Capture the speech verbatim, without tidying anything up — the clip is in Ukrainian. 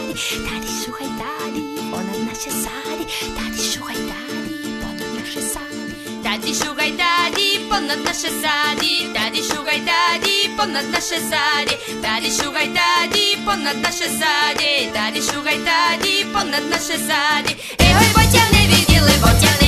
саді, далі шугай далі, понад наші саді, далі шугай далі, понад наші саді. Далі шугай далі, понад наші саді, далі шугай далі, понад наші саді, далі шугай далі, понад наші саді, далі шугай далі, понад наші саді. Ей, ой, ботя не виділи, ботя